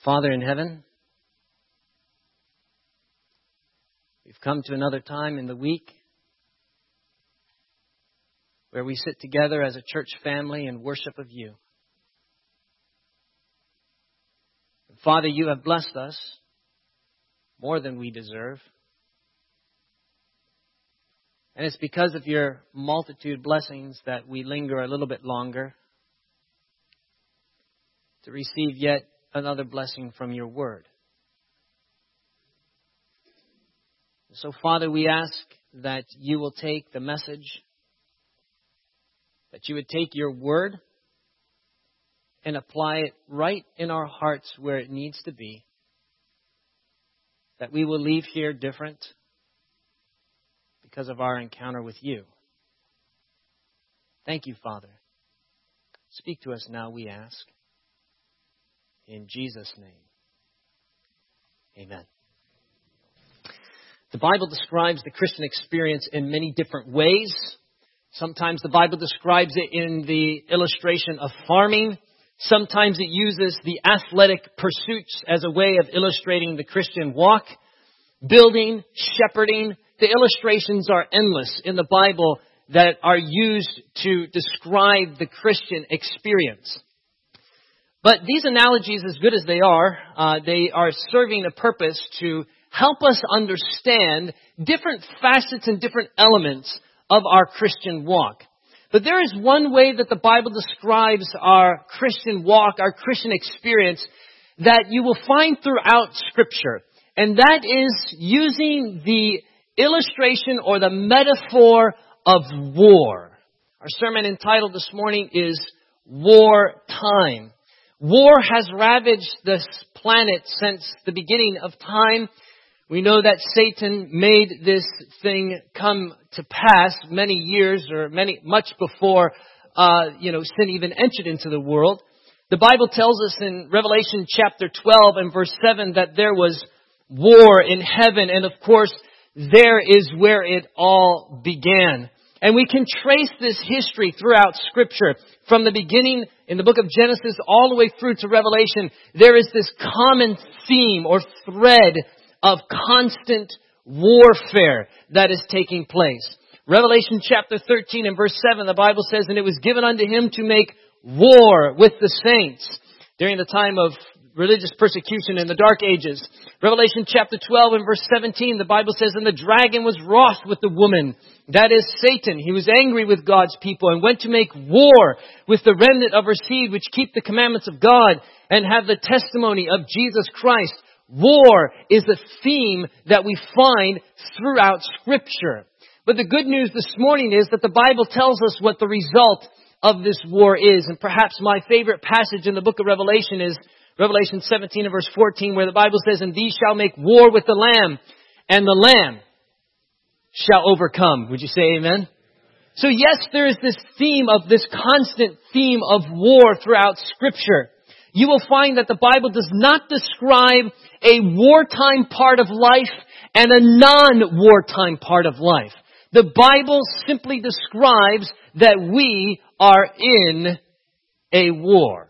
Father in heaven, we've come to another time in the week where we sit together as a church family in worship of you. Father, you have blessed us more than we deserve. And it's because of your multitude blessings that we linger a little bit longer to receive yet another blessing from your word. So, Father, we ask that you will take the message, that you would take your word and apply it right in our hearts where it needs to be, that we will leave here different because of our encounter with you. Thank you, Father. Speak to us now, we ask. In Jesus' name, amen. The Bible describes the Christian experience in many different ways. Sometimes the Bible describes it in the illustration of farming. Sometimes it uses the athletic pursuits as a way of illustrating the Christian walk. Building, shepherding, the illustrations are endless in the Bible that are used to describe the Christian experience. But these analogies, as good as they are serving a purpose to help us understand different facets and different elements of our Christian walk. But there is one way that the Bible describes our Christian walk, our Christian experience, that you will find throughout Scripture. And that is using the illustration or the metaphor of war. Our sermon entitled this morning is Wartime. War has ravaged this planet since the beginning of time. We know that Satan made this thing come to pass many years or much before sin even entered into the world. The Bible tells us in Revelation chapter 12 and verse 7 that there was war in heaven, and of course there is where it all began. And we can trace this history throughout Scripture. From the beginning in the book of Genesis all the way through to Revelation, there is this common theme or thread of constant warfare that is taking place. Revelation chapter 13 and verse 7, the Bible says, "And it was given unto him to make war with the saints." During the time of religious persecution in the Dark Ages. Revelation chapter 12 and verse 17, the Bible says, "And the dragon was wroth with the woman," that is Satan. "He was angry with God's people and went to make war with the remnant of her seed, which keep the commandments of God and have the testimony of Jesus Christ." War is a theme that we find throughout Scripture. But the good news this morning is that the Bible tells us what the result of this war is. And perhaps my favorite passage in the book of Revelation is Revelation 17 and verse 14, where the Bible says, "And these shall make war with the Lamb, and the Lamb shall overcome." Would you say amen? So yes, there is this constant theme of war throughout Scripture. You will find that the Bible does not describe a wartime part of life and a non-wartime part of life. The Bible simply describes that we are in a war.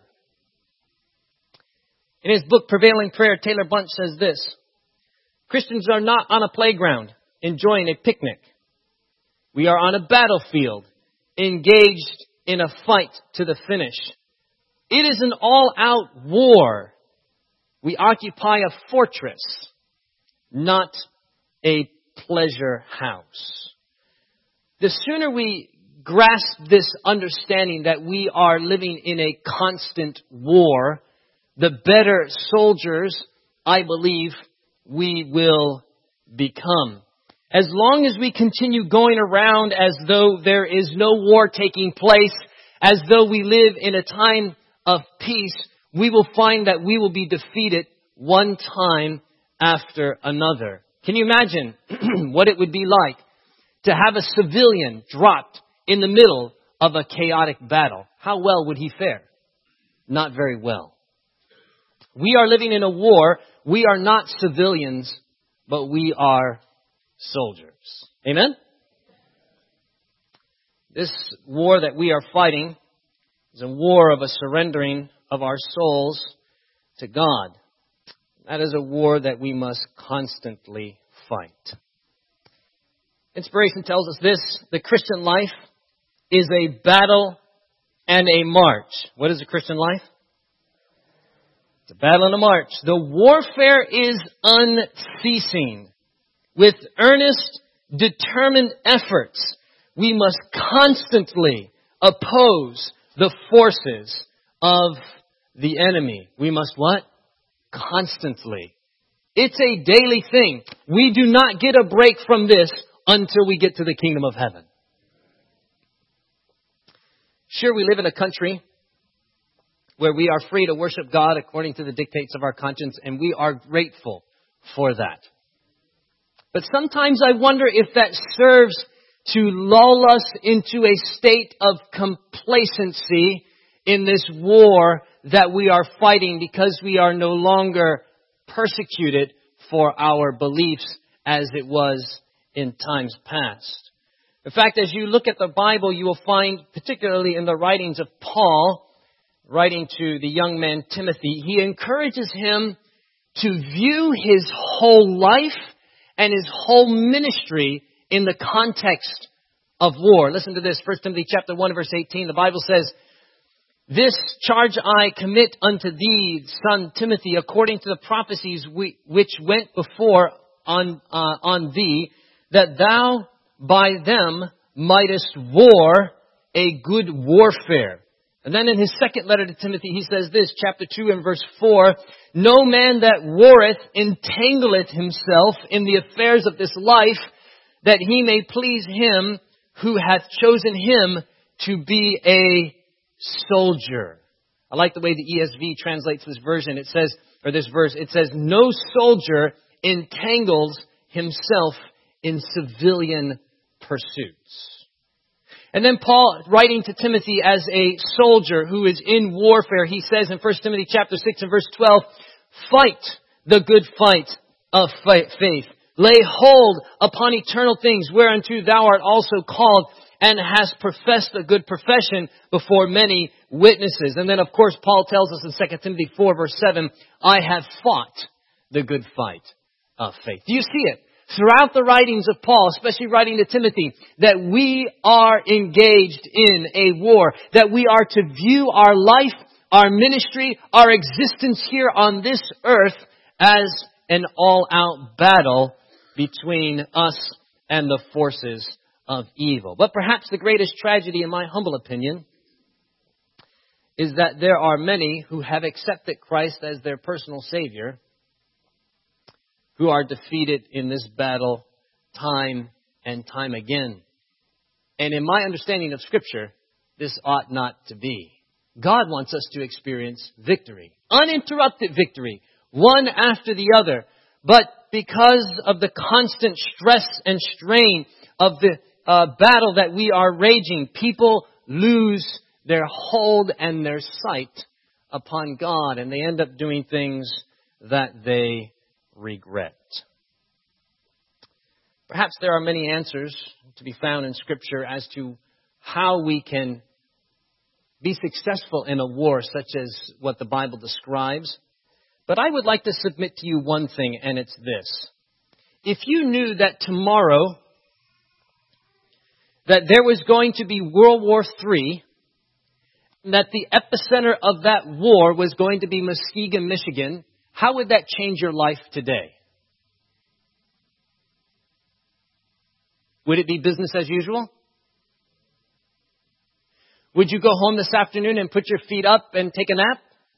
In his book, Prevailing Prayer, Taylor Bunch says this: "Christians are not on a playground enjoying a picnic. We are on a battlefield, engaged in a fight to the finish. It is an all-out war. We occupy a fortress, not a pleasure house." The sooner we grasp this understanding that we are living in a constant war, the better soldiers, I believe, we will become. As long as we continue going around as though there is no war taking place, as though we live in a time of peace, we will find that we will be defeated one time after another. Can you imagine what it would be like to have a civilian dropped in the middle of a chaotic battle? How well would he fare? Not very well. We are living in a war. We are not civilians, but we are soldiers. Amen? This war that we are fighting is a war of a surrendering of our souls to God. That is a war that we must constantly fight. Inspiration tells us this: the Christian life is a battle and a march. What is a Christian life? It's a battle and a march. The warfare is unceasing. With earnest, determined efforts, we must constantly oppose the forces of the enemy. We must what? Constantly. It's a daily thing. We do not get a break from this until we get to the kingdom of heaven. Sure, we live in a country where we are free to worship God according to the dictates of our conscience, and we are grateful for that. But sometimes I wonder if that serves to lull us into a state of complacency in this war that we are fighting, because we are no longer persecuted for our beliefs as it was in times past. In fact, as you look at the Bible, you will find, particularly in the writings of Paul, writing to the young man Timothy, he encourages him to view his whole life and his whole ministry in the context of war. Listen to this, 1 Timothy chapter 1, verse 18. The Bible says, "This charge I commit unto thee, son Timothy, according to the prophecies which went before on thee, that thou by them mightest war a good warfare." And then in his second letter to Timothy, he says this, chapter 2 and verse 4, "No man that warreth entangleth himself in the affairs of this life, that he may please him who hath chosen him to be a soldier." I like the way the ESV translates this version. It says, or this verse, it says, "No soldier entangles himself in civilian pursuits." And then Paul, writing to Timothy as a soldier who is in warfare, he says in 1 Timothy chapter 6 and verse 12, "Fight the good fight of faith. Lay hold upon eternal things, whereunto thou art also called, and hast professed a good profession before many witnesses." And then, of course, Paul tells us in 2 Timothy 4 verse 7, "I have fought the good fight of faith." Do you see it? Throughout the writings of Paul, especially writing to Timothy, that we are engaged in a war, that we are to view our life, our ministry, our existence here on this earth as an all-out battle between us and the forces of evil. But perhaps the greatest tragedy, in my humble opinion, is that there are many who have accepted Christ as their personal Savior, who are defeated in this battle time and time again. And in my understanding of Scripture, this ought not to be. God wants us to experience victory, uninterrupted victory, one after the other. But because of the constant stress and strain of the battle that we are raging, people lose their hold and their sight upon God, and they end up doing things that they regret. Perhaps there are many answers to be found in Scripture as to how we can be successful in a war such as what the Bible describes. But I would like to submit to you one thing, and it's this. If you knew that tomorrow that there was going to be World War III, that the epicenter of that war was going to be Muskegon, Michigan, how would that change your life today? Would it be business as usual? Would you go home this afternoon and put your feet up and take a nap?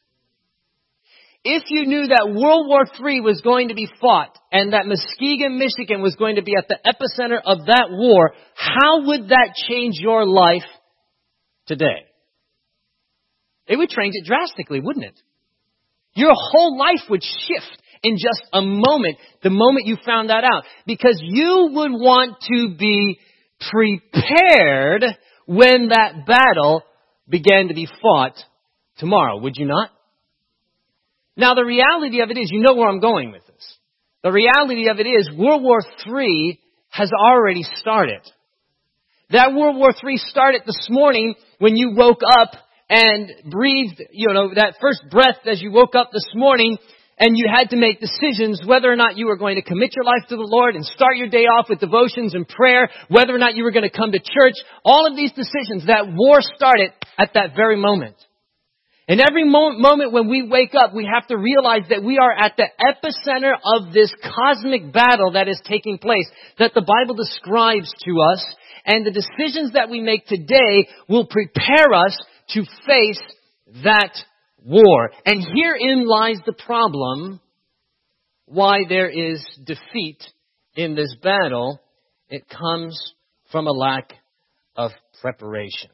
If you knew that World War III was going to be fought and that Muskegon, Michigan was going to be at the epicenter of that war, how would that change your life today? It would change it drastically, wouldn't it? Your whole life would shift in just a moment, the moment you found that out. Because you would want to be prepared when that battle began to be fought tomorrow, would you not? Now, the reality of it is, you know where I'm going with this. The reality of it is, World War III has already started. That World War III started this morning when you woke up and breathed, that first breath as you woke up this morning, and you had to make decisions whether or not you were going to commit your life to the Lord and start your day off with devotions and prayer, whether or not you were going to come to church. All of these decisions, that war started at that very moment. And every moment when we wake up, we have to realize that we are at the epicenter of this cosmic battle that is taking place, that the Bible describes to us. And the decisions that we make today will prepare us to face that war. And herein lies the problem why there is defeat in this battle. It comes from a lack of preparation.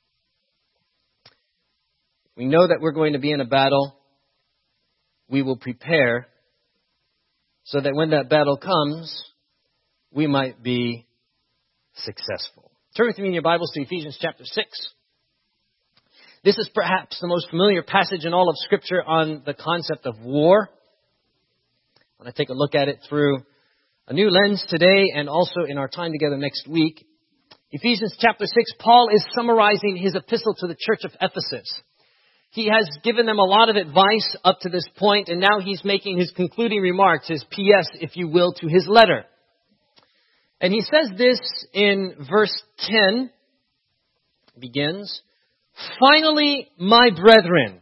We know that we're going to be in a battle. We will prepare so that when that battle comes, we might be successful. Turn with me in your Bibles to Ephesians chapter 6. This is perhaps the most familiar passage in all of Scripture on the concept of war. I want to take a look at it through a new lens today and also in our time together next week. Ephesians chapter 6, Paul is summarizing his epistle to the church of Ephesus. He has given them a lot of advice up to this point, and now he's making his concluding remarks, his PS, if you will, to his letter. And he says this in verse 10, begins, "Finally, my brethren,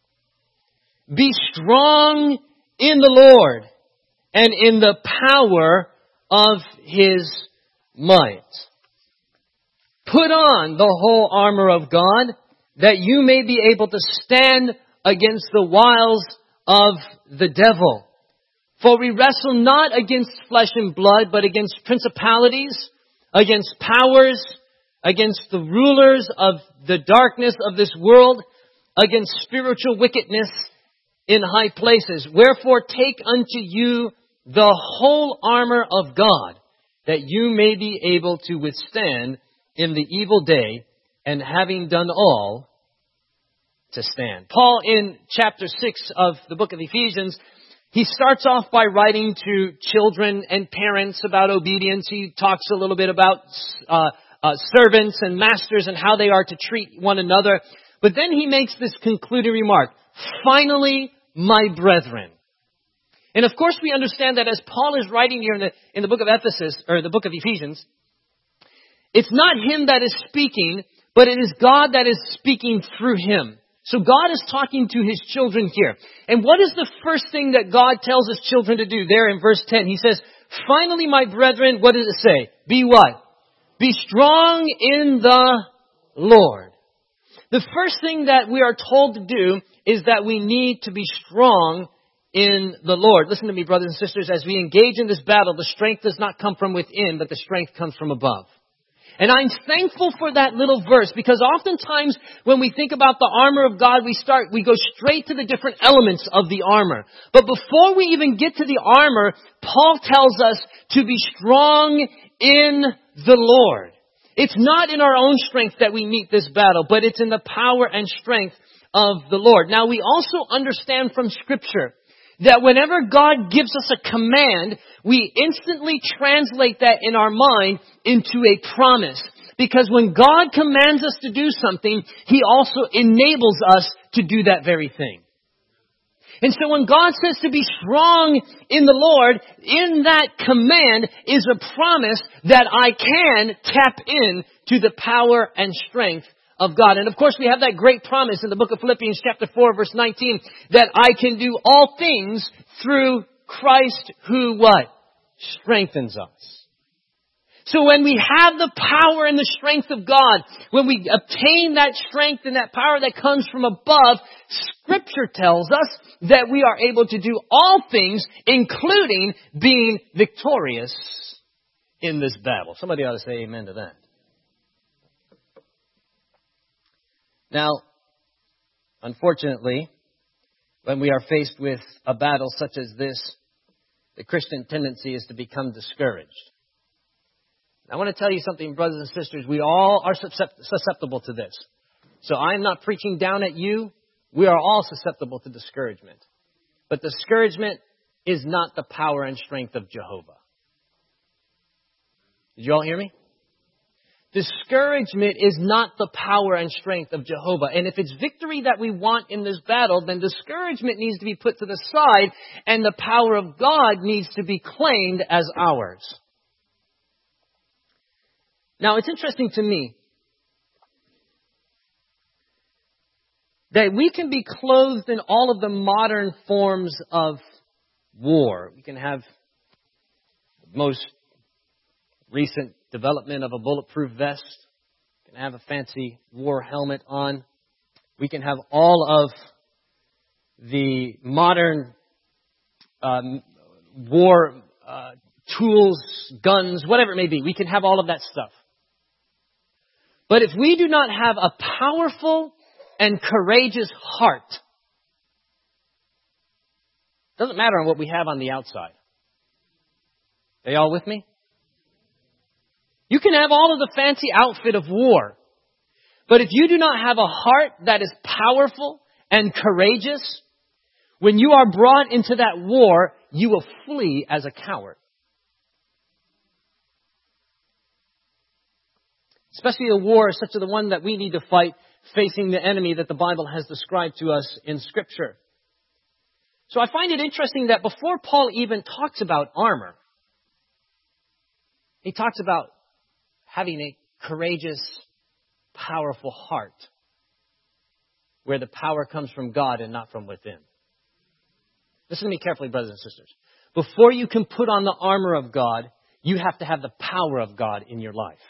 be strong in the Lord and in the power of His might. Put on the whole armor of God, that you may be able to stand against the wiles of the devil. For we wrestle not against flesh and blood, but against principalities, against powers, against the rulers of the darkness of this world, against spiritual wickedness in high places. Wherefore take unto you the whole armor of God, that you may be able to withstand in the evil day, and having done all, to stand." Paul, in chapter 6 of the book of Ephesians, he starts off by writing to children and parents about obedience. He talks a little bit about servants and masters and how they are to treat one another. But then he makes this concluding remark, "Finally, my brethren." And of course we understand that as Paul is writing here in the book of Ephesus, or the book of Ephesians, it's not him that is speaking, but it is God that is speaking through him. So God is talking to His children here. And what is the first thing that God tells His children to do? There in verse 10, He says, "Finally, my brethren," what does it say? Be what? Be strong in the Lord. The first thing that we are told to do is that we need to be strong in the Lord. Listen to me, brothers and sisters, as we engage in this battle, the strength does not come from within, but the strength comes from above. And I'm thankful for that little verse, because oftentimes when we think about the armor of God, we go straight to the different elements of the armor. But before we even get to the armor, Paul tells us to be strong in the Lord. It's not in our own strength that we meet this battle, but it's in the power and strength of the Lord. Now, we also understand from Scripture that whenever God gives us a command, we instantly translate that in our mind into a promise. Because when God commands us to do something, He also enables us to do that very thing. And so when God says to be strong in the Lord, in that command is a promise that I can tap in to the power and strength of God. And of course we have that great promise in the book of Philippians chapter 4 verse 19 that I can do all things through Christ who what? Strengthens us. So when we have the power and the strength of God, when we obtain that strength and that power that comes from above, Scripture tells us that we are able to do all things, including being victorious in this battle. Somebody ought to say amen to that. Now, unfortunately, when we are faced with a battle such as this, the Christian tendency is to become discouraged. I want to tell you something, brothers and sisters. We all are susceptible to this. So I'm not preaching down at you. We are all susceptible to discouragement. But discouragement is not the power and strength of Jehovah. Did you all hear me? Discouragement is not the power and strength of Jehovah. And if it's victory that we want in this battle, then discouragement needs to be put to the side and the power of God needs to be claimed as ours. Now, it's interesting to me that we can be clothed in all of the modern forms of war. We can have the most recent development of a bulletproof vest. We can have a fancy war helmet on. We can have all of the modern war tools, guns, whatever it may be. We can have all of that stuff. But if we do not have a powerful and courageous heart, doesn't matter on what we have on the outside. Are y'all with me? You can have all of the fancy outfit of war, but if you do not have a heart that is powerful and courageous, when you are brought into that war, you will flee as a coward. Especially a war such as the one that we need to fight, facing the enemy that the Bible has described to us in Scripture. So I find it interesting that before Paul even talks about armor, he talks about having a courageous, powerful heart, where the power comes from God and not from within. Listen to me carefully, brothers and sisters. Before you can put on the armor of God, you have to have the power of God in your life.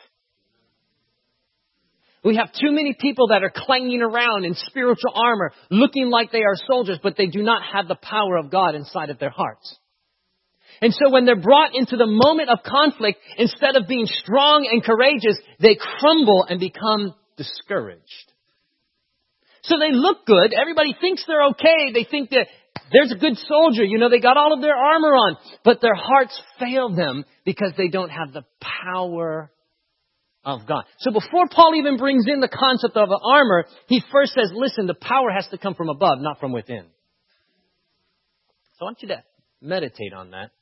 We have too many people that are clanging around in spiritual armor, looking like they are soldiers, but they do not have the power of God inside of their hearts. And so when they're brought into the moment of conflict, instead of being strong and courageous, they crumble and become discouraged. So they look good. Everybody thinks they're okay. They think that there's a good soldier. You know, they got all of their armor on. But their hearts fail them because they don't have the power of God. So before Paul even brings in the concept of armor, he first says, listen, the power has to come from above, not from within. So I want you to meditate on that.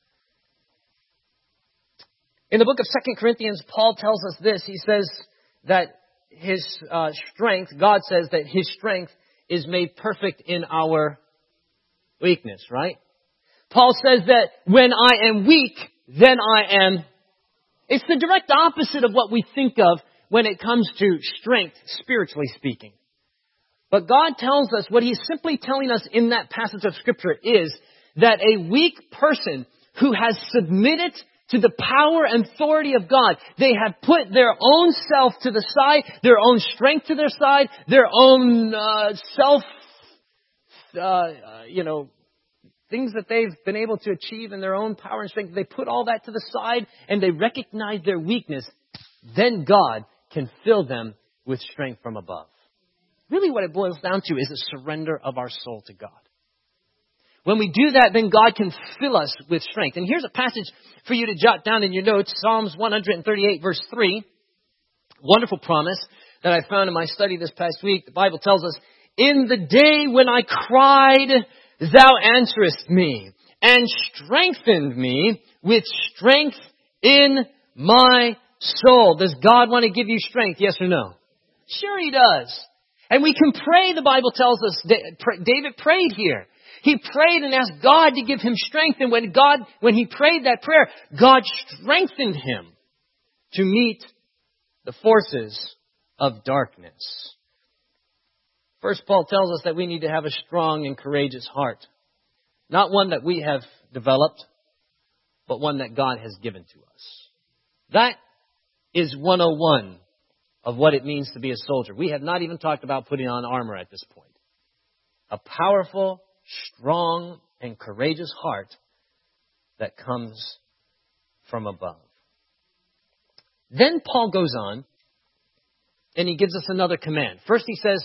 In the book of 2 Corinthians, Paul tells us this. He says that his strength, God says that his strength is made perfect in our weakness, right? Paul says that when I am weak, then I am. It's the direct opposite of what we think of when it comes to strength, spiritually speaking. But God tells us, what he's simply telling us in that passage of Scripture is that a weak person who has submitted to the power and authority of God, they have put their own self to the side, their own strength to their side, their own things that they've been able to achieve in their own power and strength. They put all that to the side and they recognize their weakness. Then God can fill them with strength from above. Really what it boils down to is a surrender of our soul to God. When we do that, then God can fill us with strength. And here's a passage for you to jot down in your notes. Psalms 138 verse 3. Wonderful promise that I found in my study this past week. The Bible tells us, in the day when I cried, thou answerest me and strengthened me with strength in my soul. Does God want to give you strength? Yes or no? Sure he does. And we can pray, the Bible tells us. David prayed here. He prayed and asked God to give him strength. And when he prayed that prayer, God strengthened him to meet the forces of darkness. First, Paul tells us that we need to have a strong and courageous heart. Not one that we have developed, but one that God has given to us. That is 101 of what it means to be a soldier. We have not even talked about putting on armor at this point. A powerful, strong, and courageous heart that comes from above. Then Paul goes on and he gives us another command. First he says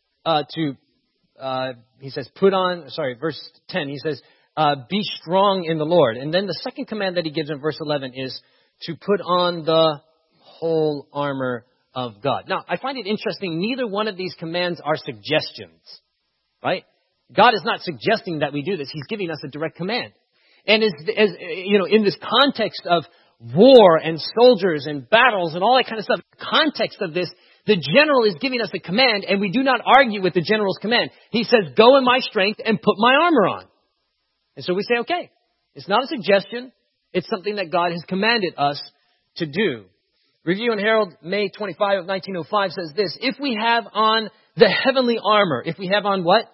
verse 10, he says, be strong in the Lord. And then the second command that he gives in verse 11 is to put on the whole armor of God. Now, I find it interesting, neither one of these commands are suggestions, right? God is not suggesting that we do this. He's giving us a direct command. And in this context of war and soldiers and battles and all that kind of stuff, context of this, the general is giving us a command, and we do not argue with the general's command. He says, go in my strength and put my armor on. And so we say, okay, it's not a suggestion. It's something that God has commanded us to do. Review and Herald, May 25 of 1905 says this: if we have on the heavenly armor, if we have on what?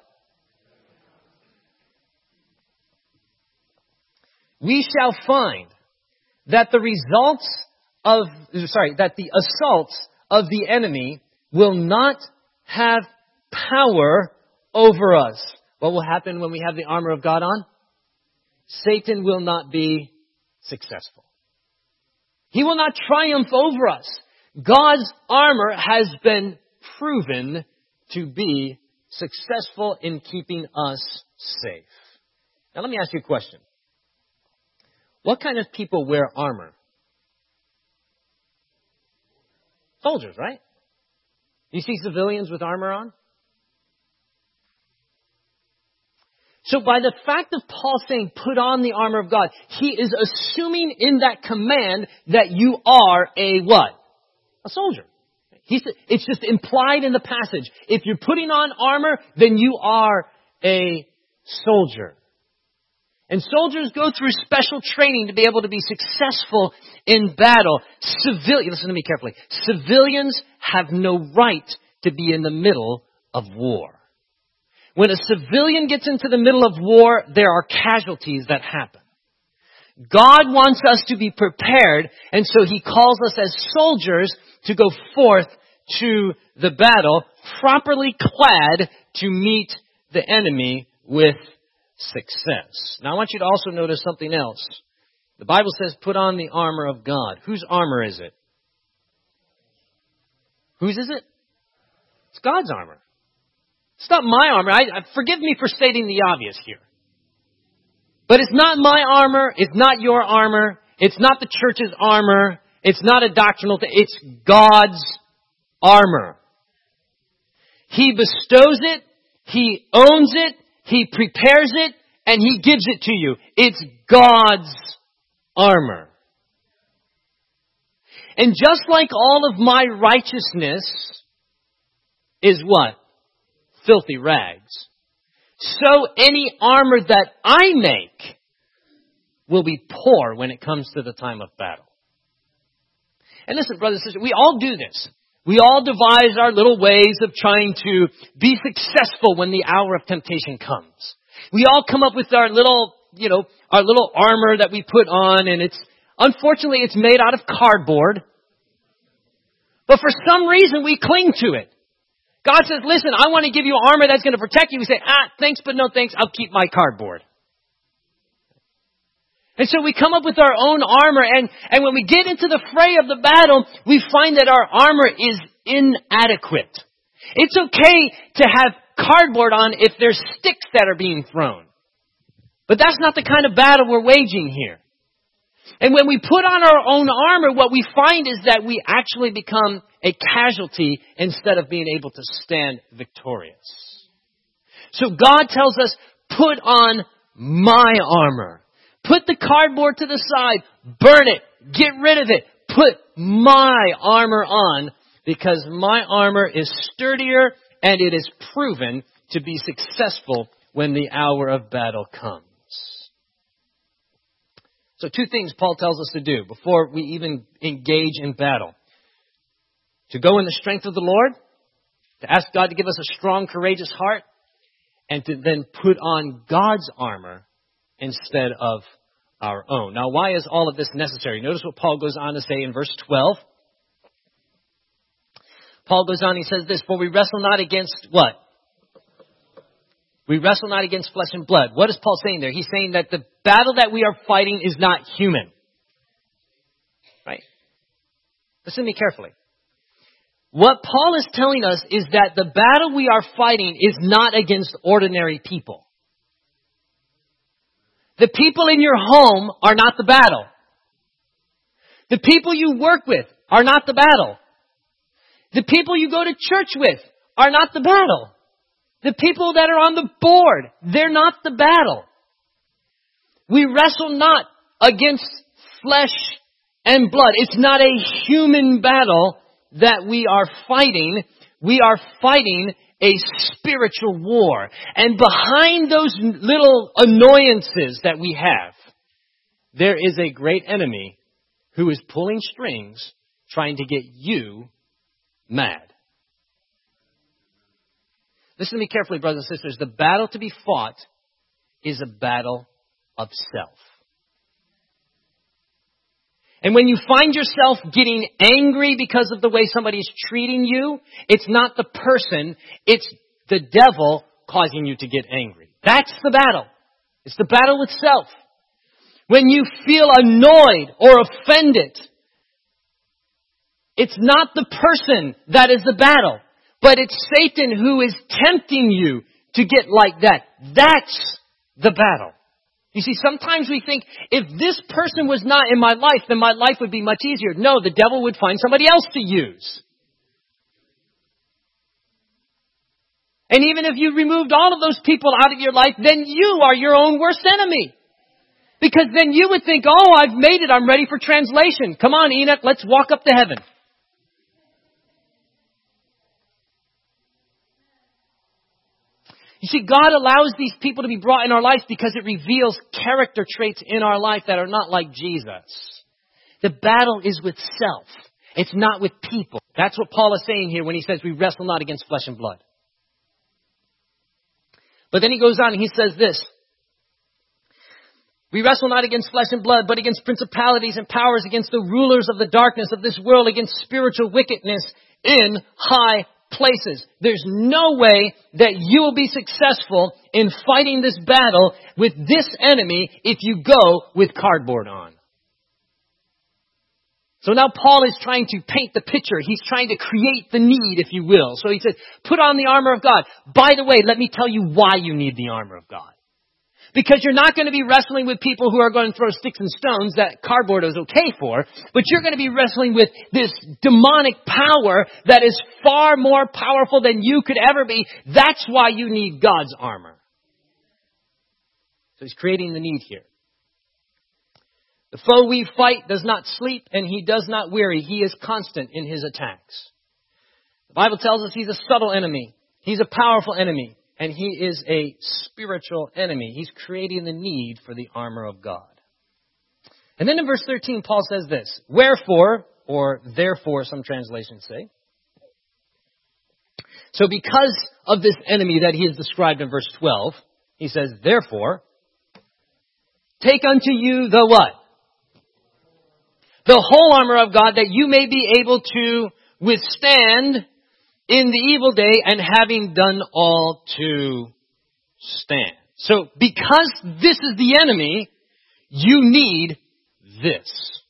We shall find that the assaults of the enemy will not have power over us. What will happen when we have the armor of God on? Satan will not be successful. He will not triumph over us. God's armor has been proven to be successful in keeping us safe. Now let me ask you a question. What kind of people wear armor? Soldiers, right? You see civilians with armor on? So by the fact of Paul saying, put on the armor of God, he is assuming in that command that you are a what? A soldier. It's just implied in the passage. If you're putting on armor, then you are a soldier. And soldiers go through special training to be able to be successful in battle. Listen to me carefully. Civilians have no right to be in the middle of war. When a civilian gets into the middle of war, there are casualties that happen. God wants us to be prepared, and so He calls us as soldiers to go forth to the battle, properly clad to meet the enemy with success. Now I want you to also notice something else. The Bible says, put on the armor of God. Whose armor is it? Whose is it? It's God's armor. It's not my armor. Forgive me for stating the obvious here. But it's not my armor. It's not your armor. It's not the church's armor. It's not a doctrinal thing. It's God's armor. He bestows it. He owns it. He prepares it. And He gives it to you. It's God's armor. And just like all of my righteousness is what? Filthy rags. So any armor that I make will be poor when it comes to the time of battle. And listen, brothers and sisters, we all do this. We all devise our little ways of trying to be successful when the hour of temptation comes. We all come up with our little armor that we put on, and unfortunately it's made out of cardboard. But for some reason we cling to it. God says, listen, I want to give you armor that's going to protect you. We say, thanks, but no thanks. I'll keep my cardboard. And so we come up with our own armor, and when we get into the fray of the battle, we find that our armor is inadequate. It's okay to have cardboard on if there's sticks that are being thrown. But that's not the kind of battle we're waging here. And when we put on our own armor, what we find is that we actually become a casualty instead of being able to stand victorious. So God tells us, put on my armor. Put the cardboard to the side. Burn it. Get rid of it. Put my armor on, because my armor is sturdier and it is proven to be successful when the hour of battle comes. So 2 things Paul tells us to do before we even engage in battle. To go in the strength of the Lord, to ask God to give us a strong, courageous heart, and to then put on God's armor instead of our own. Now, why is all of this necessary? Notice what Paul goes on to say in verse 12. Paul goes on, he says this, for we wrestle not against what? We wrestle not against flesh and blood. What is Paul saying there? He's saying that the battle that we are fighting is not human. Right? Listen to me carefully. What Paul is telling us is that the battle we are fighting is not against ordinary people. The people in your home are not the battle. The people you work with are not the battle. The people you go to church with are not the battle. The people that are on the board, they're not the battle. We wrestle not against flesh and blood. It's not a human battle that we are fighting a spiritual war. And behind those little annoyances that we have, there is a great enemy who is pulling strings, trying to get you mad. Listen to me carefully, brothers and sisters. The battle to be fought is a battle of self. And when you find yourself getting angry because of the way somebody is treating you, it's not the person, it's the devil causing you to get angry. That's the battle. It's the battle with self. When you feel annoyed or offended, it's not the person that is the battle, but it's Satan who is tempting you to get like that. That's the battle. You see, sometimes we think, if this person was not in my life, then my life would be much easier. No, the devil would find somebody else to use. And even if you removed all of those people out of your life, then you are your own worst enemy. Because then you would think, oh, I've made it. I'm ready for translation. Come on, Enoch, let's walk up to heaven. You see, God allows these people to be brought in our lives because it reveals character traits in our life that are not like Jesus. The battle is with self. It's not with people. That's what Paul is saying here when he says we wrestle not against flesh and blood. But then he goes on and he says this. We wrestle not against flesh and blood, but against principalities and powers, against the rulers of the darkness of this world, against spiritual wickedness in high places. There's no way that you will be successful in fighting this battle with this enemy if you go with cardboard on. So now Paul is trying to paint the picture. He's trying to create the need, if you will. So he says, put on the armor of God. By the way, let me tell you why you need the armor of God. Because you're not going to be wrestling with people who are going to throw sticks and stones that cardboard is okay for, but you're going to be wrestling with this demonic power that is far more powerful than you could ever be. That's why you need God's armor. So he's creating the need here. The foe we fight does not sleep and he does not weary. He is constant in his attacks. The Bible tells us he's a subtle enemy. He's a powerful enemy. And he is a spiritual enemy. He's creating the need for the armor of God. And then in verse 13, Paul says this. Wherefore, or therefore, some translations say. So because of this enemy that he has described in verse 12, he says, therefore, take unto you the what? The whole armor of God, that you may be able to withstand in the evil day, and having done all to stand. So, because this is the enemy, you need this.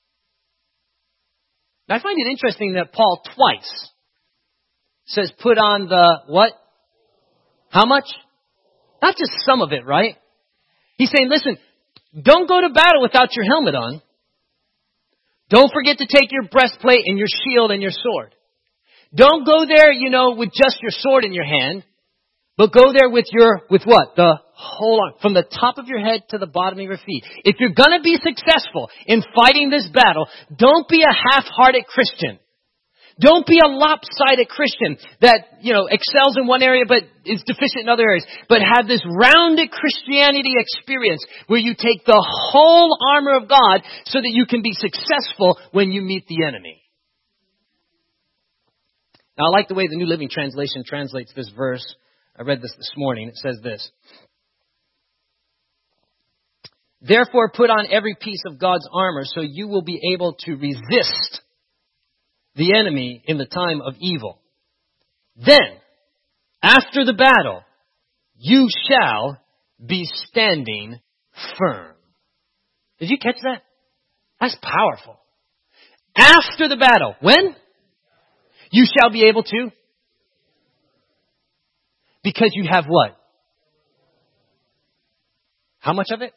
Now, I find it interesting that Paul twice says put on the what? How much? Not just some of it, right? He's saying, listen, don't go to battle without your helmet on. Don't forget to take your breastplate and your shield and your sword. Don't go there, with just your sword in your hand, but go there with what? The whole arm, from the top of your head to the bottom of your feet. If you're going to be successful in fighting this battle, don't be a half-hearted Christian. Don't be a lopsided Christian that, excels in one area but is deficient in other areas. But have this rounded Christianity experience where you take the whole armor of God so that you can be successful when you meet the enemy. Now, I like the way the New Living Translation translates this verse. I read this morning. It says this. Therefore, put on every piece of God's armor so you will be able to resist the enemy in the time of evil. Then, after the battle, you shall be standing firm. Did you catch that? That's powerful. After the battle. When? You shall be able to. Because you have what? How much of it?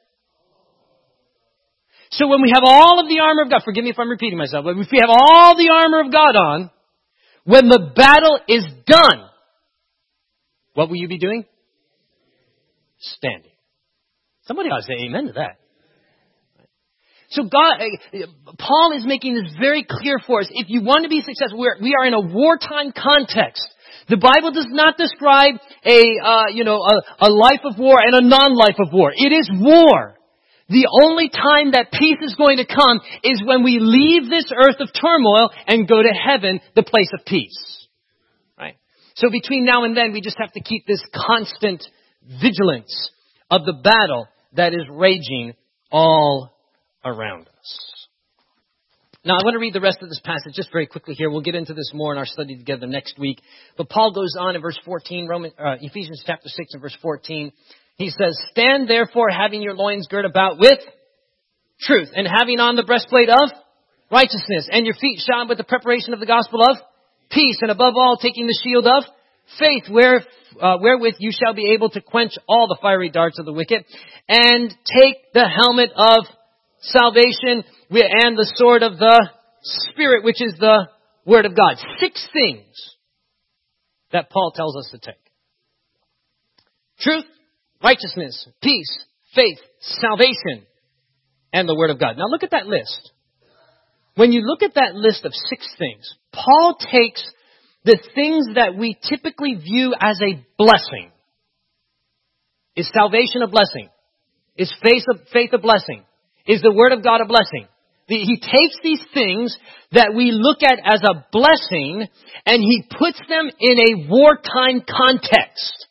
So when we have all of the armor of God, forgive me if I'm repeating myself, but if we have all the armor of God on, when the battle is done, what will you be doing? Standing. Somebody ought to say amen to that. So Paul is making this very clear for us. If you want to be successful, we are in a wartime context. The Bible does not describe a life of war and a non-life of war. It is war. The only time that peace is going to come is when we leave this earth of turmoil and go to heaven, the place of peace. Right? So between now and then, we just have to keep this constant vigilance of the battle that is raging all around us. Now, I want to read the rest of this passage just very quickly here. We'll get into this more in our study together next week. But Paul goes on in verse 14, Ephesians chapter 6 and verse 14. He says, "Stand therefore having your loins girt about with truth, and having on the breastplate of righteousness, and your feet shod with the preparation of the gospel of peace, and above all taking the shield of faith, wherewith you shall be able to quench all the fiery darts of the wicked, and take the helmet of salvation and the sword of the Spirit, which is the Word of God." 6 things that Paul tells us to take. Truth, righteousness, peace, faith, salvation, and the Word of God. Now look at that list. When you look at that list of 6 things, Paul takes the things that we typically view as a blessing. Is salvation a blessing? Is faith a blessing? Is the Word of God a blessing? He takes these things that we look at as a blessing and he puts them in a wartime context.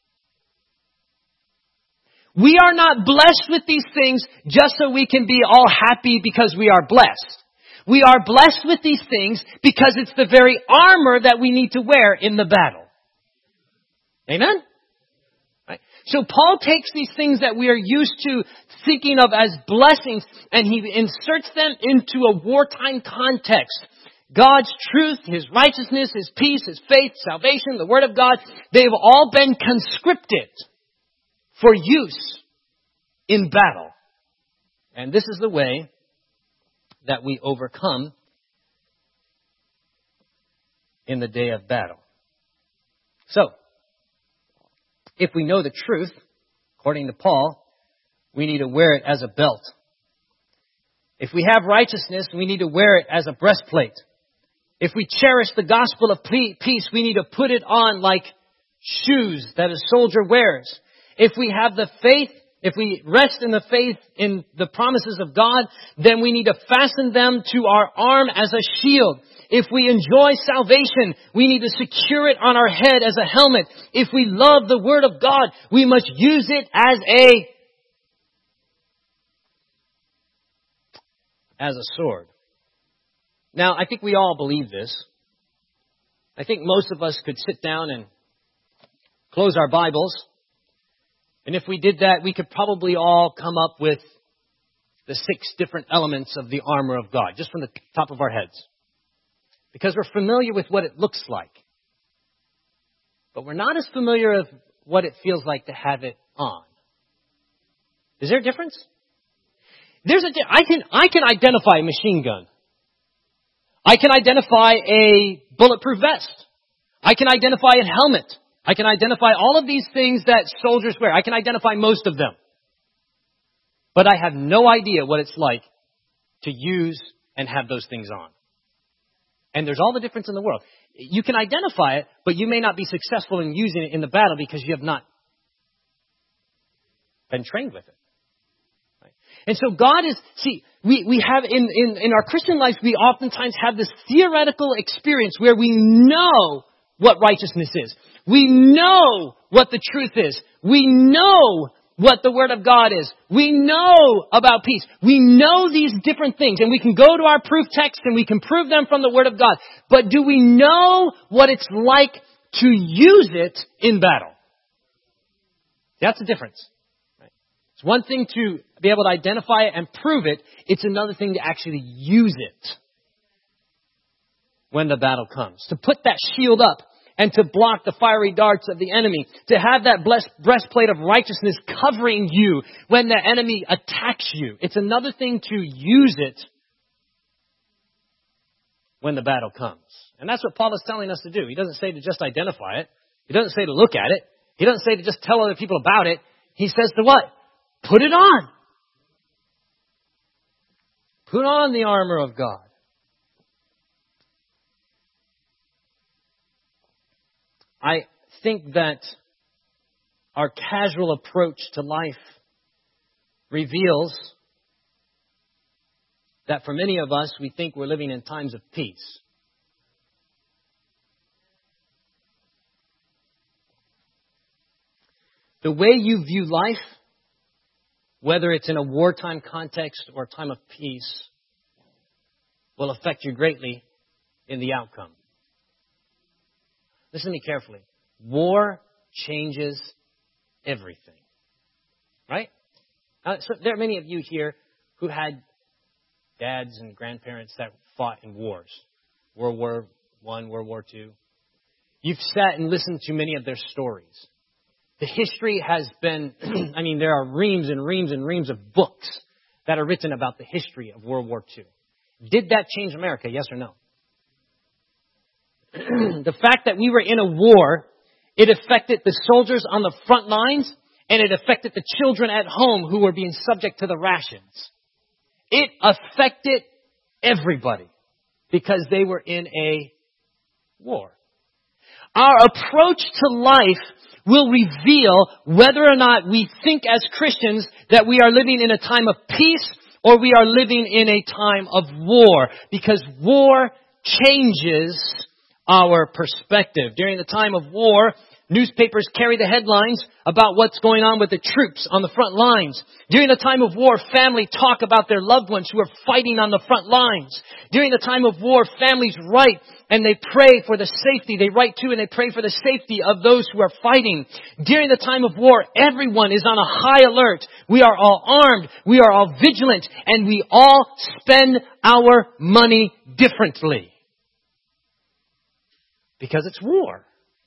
We are not blessed with these things just so we can be all happy because we are blessed. We are blessed with these things because it's the very armor that we need to wear in the battle. Amen? Right? So Paul takes these things that we are used to thinking of as blessings and he inserts them into a wartime context. God's truth, His righteousness, His peace, His faith, salvation, the Word of God, they've all been conscripted for use in battle. And this is the way that we overcome in the day of battle. So, if we know the truth, according to Paul, we need to wear it as a belt. If we have righteousness, we need to wear it as a breastplate. If we cherish the gospel of peace, we need to put it on like shoes that a soldier wears. If we have the faith, if we rest in the faith in the promises of God, then we need to fasten them to our arm as a shield. If we enjoy salvation, we need to secure it on our head as a helmet. If we love the Word of God, we must use it as a sword. Now, I think we all believe this. I think most of us could sit down and close our Bibles. And if we did that, we could probably all come up with the 6 different elements of the armor of God, just from the top of our heads. Because we're familiar with what it looks like. But we're not as familiar with what it feels like to have it on. Is there a difference? I can identify a machine gun. I can identify a bulletproof vest. I can identify a helmet. I can identify all of these things that soldiers wear. I can identify most of them. But I have no idea what it's like to use and have those things on. And there's all the difference in the world. You can identify it, but you may not be successful in using it in the battle because you have not been trained with it. Right? And so God is, we have in our Christian life, we oftentimes have this theoretical experience where we know what righteousness is. We know what the truth is. We know what the Word of God is. We know about peace. We know these different things, and we can go to our proof text and we can prove them from the Word of God. But do we know what it's like to use it in battle? That's the difference. Right? It's one thing to be able to identify it and prove it. It's another thing to actually use it when the battle comes. To put that shield up and to block the fiery darts of the enemy. To have that breastplate of righteousness covering you when the enemy attacks you. It's another thing to use it when the battle comes. And that's what Paul is telling us to do. He doesn't say to just identify it. He doesn't say to look at it. He doesn't say to just tell other people about it. He says to what? Put it on. Put on the armor of God. I think that our casual approach to life reveals that for many of us, we think we're living in times of peace. The way you view life, whether it's in a wartime context or a time of peace, will affect you greatly in the outcome. Listen to me carefully. War changes everything. Right? So there are many of you here who had dads and grandparents that fought in wars. World War I, World War II. You've sat and listened to many of their stories. The history has been, there are reams and reams and reams of books that are written about the history of World War II. Did that change America, yes or no? The fact that we were in a war, it affected the soldiers on the front lines, and it affected the children at home who were being subject to the rations. It affected everybody because they were in a war. Our approach to life will reveal whether or not we think as Christians that we are living in a time of peace or we are living in a time of war. Because war changes our perspective. During the time of war, newspapers carry the headlines about what's going on with the troops on the front lines. During the time of war, family talk about their loved ones who are fighting on the front lines. During the time of war, families write and they pray for the safety. They write to and they pray for the safety of those who are fighting. During the time of war, everyone is on a high alert. We are all armed. We are all vigilant. And we all spend our money differently. Because it's war.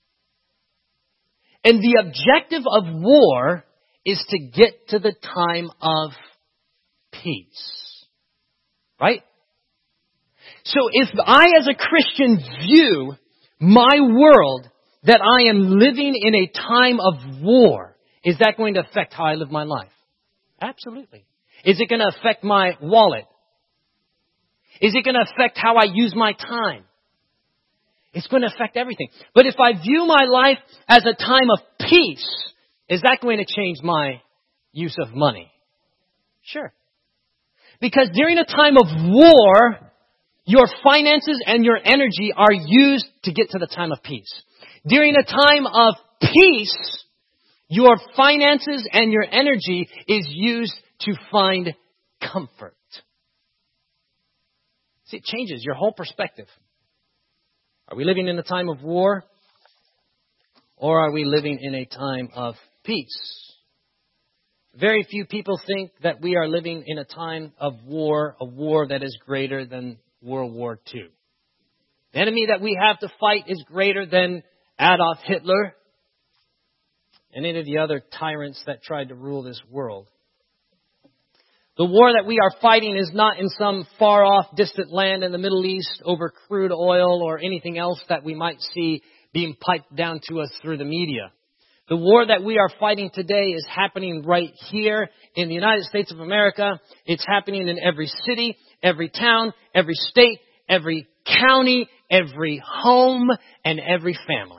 And the objective of war is to get to the time of peace. Right? So if I as a Christian view my world that I am living in a time of war, is that going to affect how I live my life? Absolutely. Is it going to affect my wallet? Is it going to affect how I use my time? It's going to affect everything. But if I view my life as a time of peace, is that going to change my use of money? Sure. Because during a time of war, your finances and your energy are used to get to the time of peace. During a time of peace, your finances and your energy is used to find comfort. See, it changes your whole perspective. Are we living in a time of war? Or are we living in a time of peace? Very few people think that we are living in a time of war, a war that is greater than World War II. The enemy that we have to fight is greater than Adolf Hitler and any of the other tyrants that tried to rule this world. The war that we are fighting is not in some far-off, distant land in the Middle East over crude oil or anything else that we might see being piped down to us through the media. The war that we are fighting today is happening right here in the United States of America. It's happening in every city, every town, every state, every county, every home, and every family.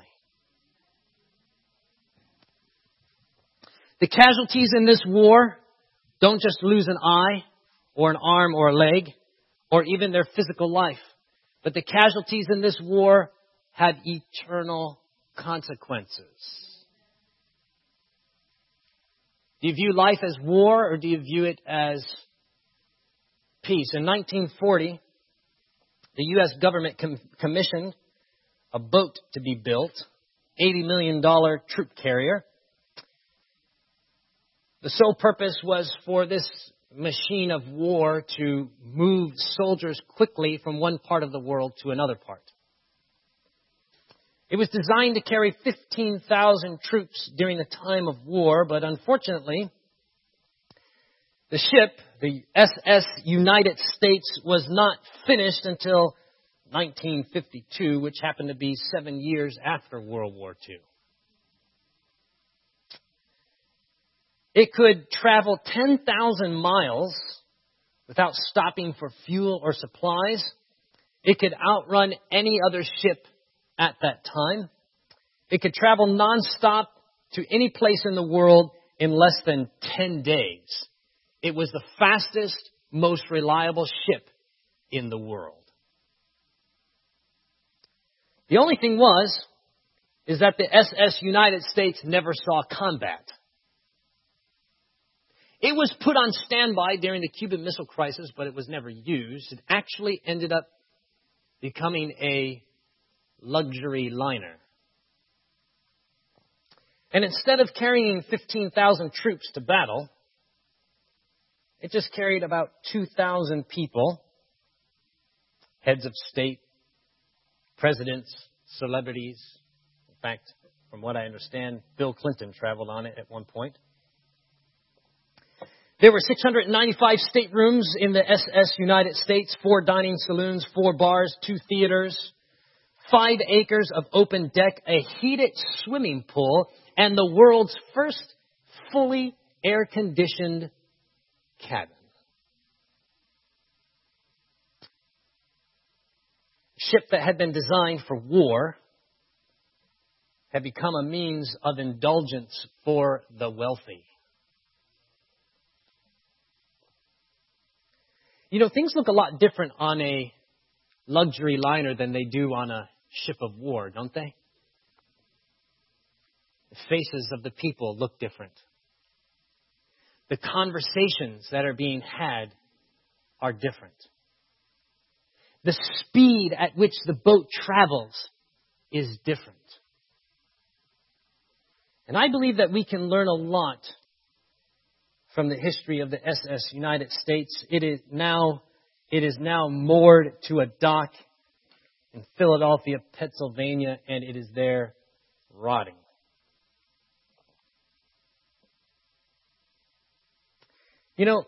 The casualties in this war don't just lose an eye or an arm or a leg or even their physical life. But the casualties in this war have eternal consequences. Do you view life as war or do you view it as peace? In 1940, the U.S. government commissioned a boat to be built, $80 million troop carrier. The sole purpose was for this machine of war to move soldiers quickly from one part of the world to another part. It was designed to carry 15,000 troops during the time of war, but unfortunately, the ship, the SS United States, was not finished until 1952, which happened to be 7 years after World War II. It could travel 10,000 miles without stopping for fuel or supplies. It could outrun any other ship at that time. It could travel nonstop to any place in the world in less than 10 days. It was the fastest, most reliable ship in the world. The only thing is that the SS United States never saw combat. It was put on standby during the Cuban Missile Crisis, but it was never used. It actually ended up becoming a luxury liner. And instead of carrying 15,000 troops to battle, it just carried about 2,000 people, heads of state, presidents, celebrities. In fact, from what I understand, Bill Clinton traveled on it at one point. There were 695 staterooms in the SS United States, 4 dining saloons, 4 bars, 2 theaters, 5 acres of open deck, a heated swimming pool, and the world's first fully air-conditioned cabin. A ship that had been designed for war had become a means of indulgence for the wealthy. You know, things look a lot different on a luxury liner than they do on a ship of war, don't they? The faces of the people look different. The conversations that are being had are different. The speed at which the boat travels is different. And I believe that we can learn a lot from the history of the SS United States. It is now moored to a dock in Philadelphia, Pennsylvania, and it is there rotting. You know,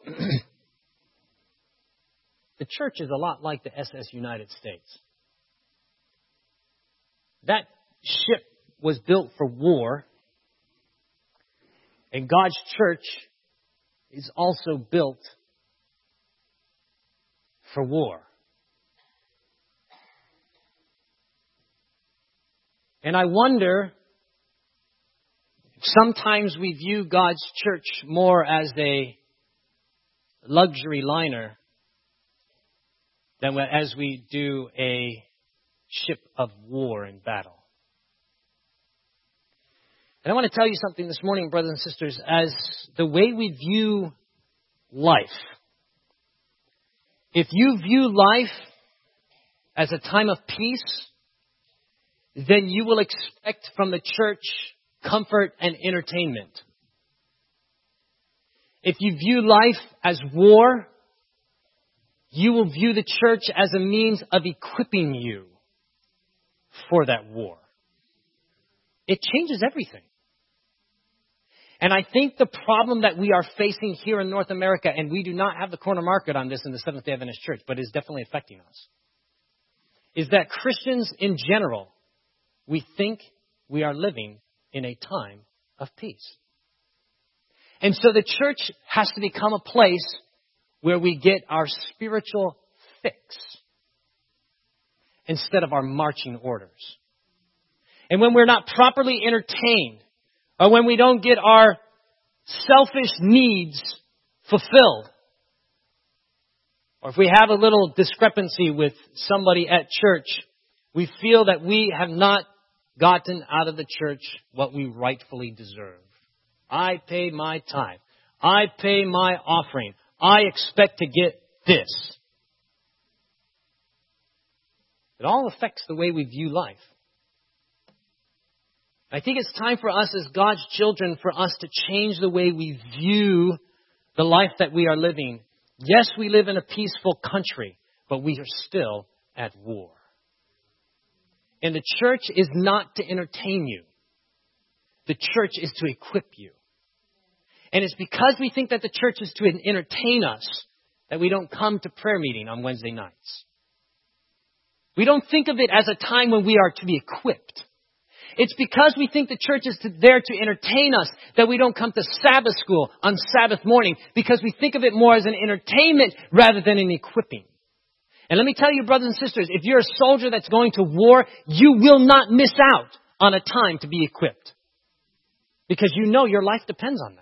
the church is a lot like the SS United States. That ship was built for war, and God's church is also built for war. And I wonder, sometimes we view God's church more as a luxury liner than as we do a ship of war in battle. And I want to tell you something this morning, brothers and sisters, as the way we view life. If you view life as a time of peace, then you will expect from the church comfort and entertainment. If you view life as war, you will view the church as a means of equipping you for that war. It changes everything. And I think the problem that we are facing here in North America, and we do not have the corner market on this in the Seventh-day Adventist Church, but it's definitely affecting us, is that Christians in general, we think we are living in a time of peace. And so the church has to become a place where we get our spiritual fix instead of our marching orders. And when we're not properly entertained, or when we don't get our selfish needs fulfilled, or if we have a little discrepancy with somebody at church, we feel that we have not gotten out of the church what we rightfully deserve. I pay my tithe. I pay my offering. I expect to get this. It all affects the way we view life. I think it's time for us as God's children for us to change the way we view the life that we are living. Yes, we live in a peaceful country, but we are still at war. And the church is not to entertain you. The church is to equip you. And it's because we think that the church is to entertain us that we don't come to prayer meeting on Wednesday nights. We don't think of it as a time when we are to be equipped. It's because we think the church is there to entertain us that we don't come to Sabbath school on Sabbath morning, because we think of it more as an entertainment rather than an equipping. And let me tell you, brothers and sisters, if you're a soldier that's going to war, you will not miss out on a time to be equipped. Because you know your life depends on that.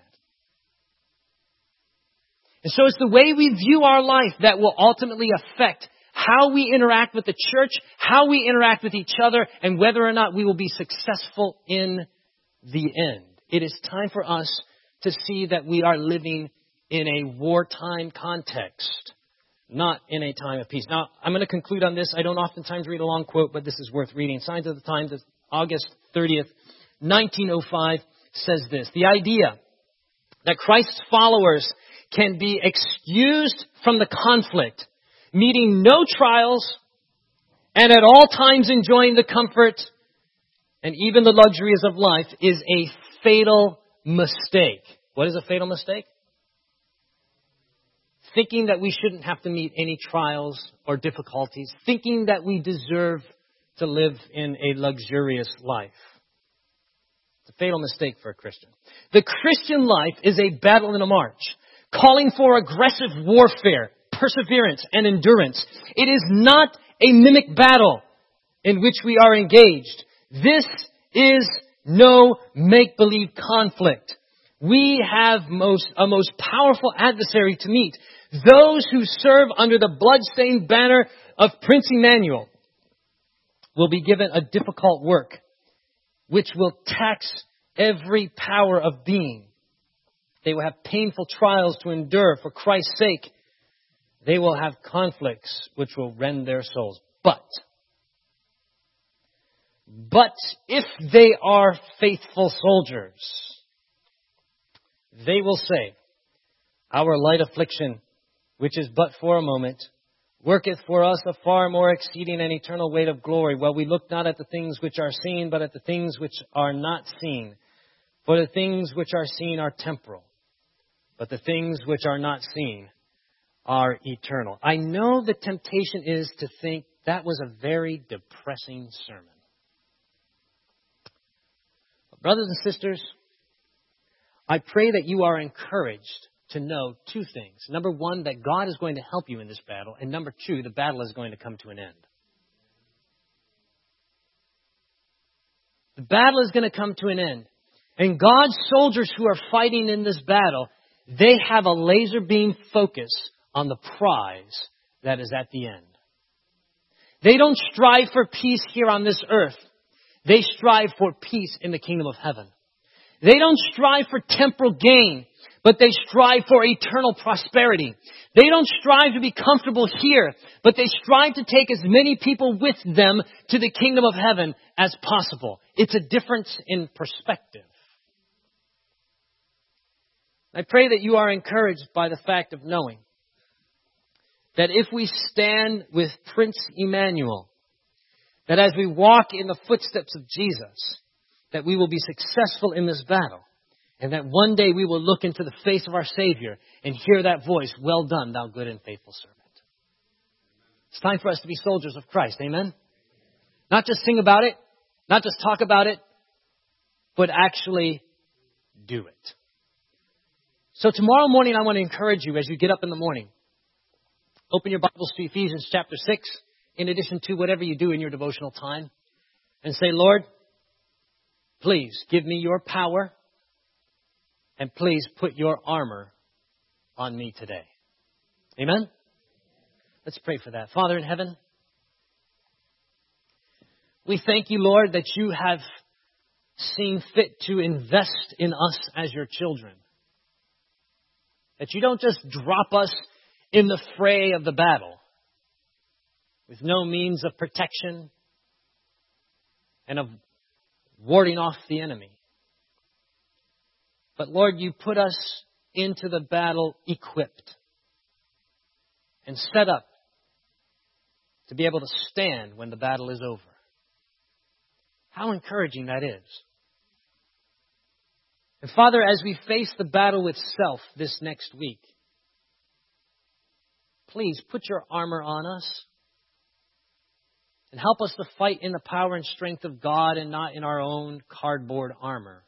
And so it's the way we view our life that will ultimately affect how we interact with the church, how we interact with each other, and whether or not we will be successful in the end. It is time for us to see that we are living in a wartime context, not in a time of peace. Now, I'm going to conclude on this. I don't oftentimes read a long quote, but this is worth reading. Signs of the Times, August 30th, 1905, says this: the idea that Christ's followers can be excused from the conflict, meeting no trials, and at all times enjoying the comfort and even the luxuries of life, is a fatal mistake. What is a fatal mistake? Thinking that we shouldn't have to meet any trials or difficulties. Thinking that we deserve to live in a luxurious life. It's a fatal mistake for a Christian. The Christian life is a battle and a march, calling for aggressive warfare, perseverance, and endurance. It is not a mimic battle in which we are engaged. This is no make-believe conflict. We have a most powerful adversary to meet. Those who serve under the blood-stained banner of Prince Emmanuel will be given a difficult work, which will tax every power of being. They will have painful trials to endure for Christ's sake. They will have conflicts which will rend their souls. But if they are faithful soldiers, they will say, our light affliction, which is but for a moment, worketh for us a far more exceeding and eternal weight of glory, while we look not at the things which are seen, but at the things which are not seen. For the things which are seen are temporal, but the things which are not seen are eternal. I know the temptation is to think that was a very depressing sermon. But brothers and sisters, I pray that you are encouraged to know two things. Number one, that God is going to help you in this battle. And number two, the battle is going to come to an end. The battle is going to come to an end. And God's soldiers who are fighting in this battle, they have a laser beam focus on the prize that is at the end. They don't strive for peace here on this earth. They strive for peace in the kingdom of heaven. They don't strive for temporal gain, but they strive for eternal prosperity. They don't strive to be comfortable here, but they strive to take as many people with them to the kingdom of heaven as possible. It's a difference in perspective. I pray that you are encouraged by the fact of knowing that if we stand with Prince Emmanuel, that as we walk in the footsteps of Jesus, that we will be successful in this battle. And that one day we will look into the face of our Savior and hear that voice, well done, thou good and faithful servant. It's time for us to be soldiers of Christ. Amen? Not just sing about it, not just talk about it, but actually do it. So tomorrow morning, I want to encourage you as you get up in the morning. Open your Bibles to Ephesians chapter 6, in addition to whatever you do in your devotional time. And say, Lord, please give me your power. And please put your armor on me today. Amen? Let's pray for that. Father in heaven, we thank you, Lord, that you have seen fit to invest in us as your children. That you don't just drop us in the fray of the battle with no means of protection and of warding off the enemy. But Lord, you put us into the battle equipped and set up to be able to stand when the battle is over. How encouraging that is. And Father, as we face the battle with self this next week, please put your armor on us And help us to fight in the power and strength of God and not in our own cardboard armor.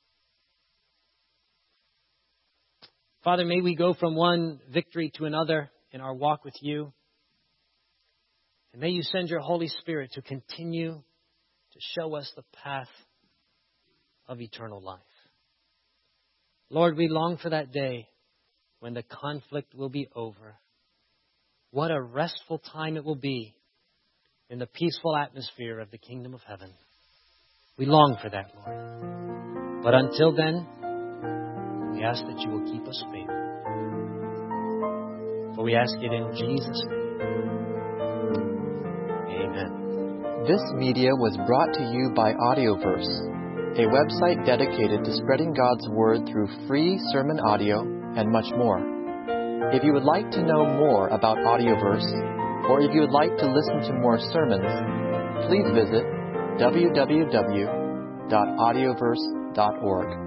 Father, may we go from one victory to another in our walk with you. And may you send your Holy Spirit to continue to show us the path of eternal life. Lord, we long for that day when the conflict will be over. What a restful time it will be in the peaceful atmosphere of the kingdom of heaven. We long for that, Lord. But until then, we ask that you will keep us faithful. For we ask it in Jesus' name. Amen. This media was brought to you by Audioverse, a website dedicated to spreading God's Word through free sermon audio and much more. If you would like to know more about Audioverse, or if you would like to listen to more sermons, please visit www.audioverse.org.